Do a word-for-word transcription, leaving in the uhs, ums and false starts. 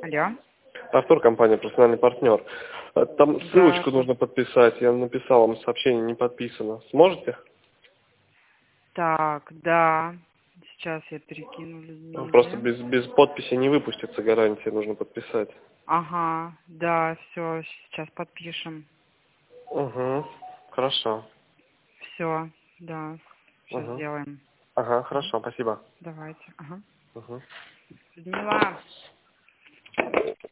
Алло. Артур, компания «Профессиональный партнер». Э, Там ссылочку Да. нужно подписать. Я написал вам сообщение, не подписано. Сможете? Так, да. Сейчас я перекину Там Просто Людмиле. без, без подписи не выпустится гарантия, нужно подписать. Ага, да, все, сейчас подпишем. Угу. Хорошо. Все, да, сейчас Угу. сделаем. Ага, Мгм. хорошо, спасибо. Давайте. Ага. Угу. Людмила.